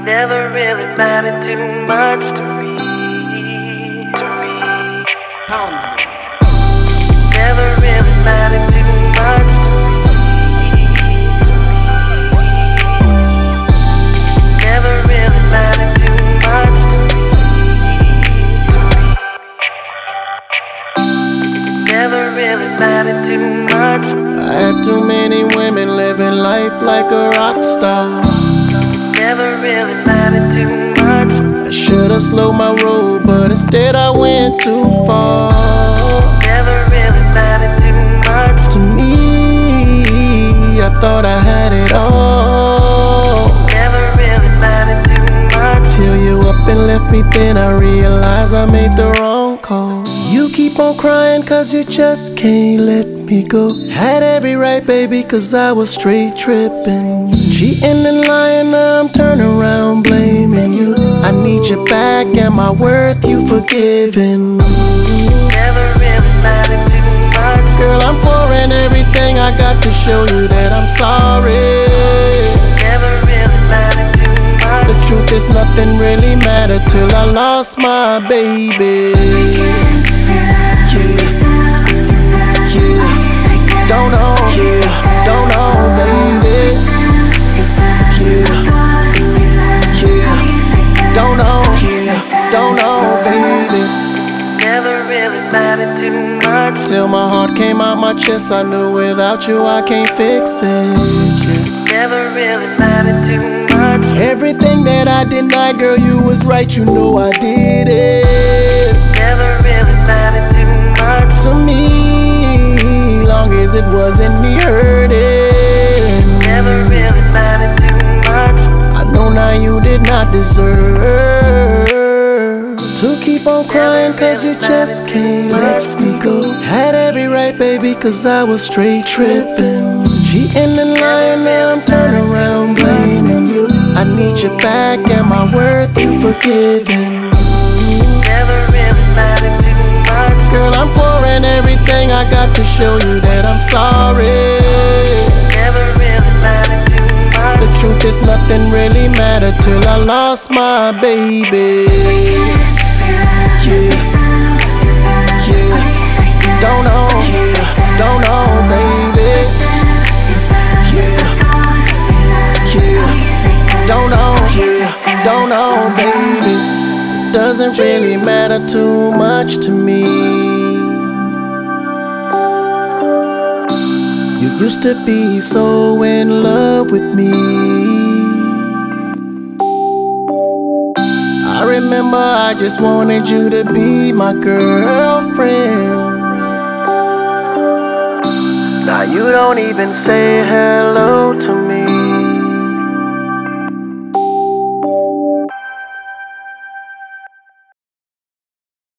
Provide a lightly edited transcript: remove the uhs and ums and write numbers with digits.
Never really mattered too much to me. Never really mattered too much to me. Never really mattered too much to me. Never really mattered too much. I had too many women living life like a rock star. Never really mattered too much. I should've slowed my roll, but instead I went too far. Never really mattered too much. To me, I thought I had it all. Never really mattered too much. Till you up and left me, then I realized I made the wrong call. You keep on crying cause you just can't let me go. Had every right, baby, cause I was straight tripping. Cheating and lying, now I'm turning around blaming you. I need you back, am I worth you forgiving? Never really mattered too much. Girl, I'm pouring everything I got to show you that I'm sorry. Never really mattered too much. The truth is nothing really mattered till I lost my baby. Don't know, don't know, baby. Don't know, baby. Never really mattered too much. Till my heart came out my chest, I knew without you I can't fix it. Never really mattered too much. Everything that I denied, girl, you was right, you know I did it. Never really mattered too much. To me, long as it wasn't me hurting. Never really mattered too much. I know now you did not deserve to keep on crying cause you just can't let me go. Had every right, baby, cause I was straight tripping. Cheating and lying, now I'm turning around blaming you. I need you back, am I worth you forgiving? Never really mattered too much. Girl, I'm pouring everything I got to show you that I'm sorry. Never really mattered too much. The truth is nothing really mattered till I lost my baby. Don't know, baby. Don't know, baby. It doesn't really matter too much to me. You used to be so in love with me. I remember I just wanted you to be my girlfriend. Now you don't even say hello to me.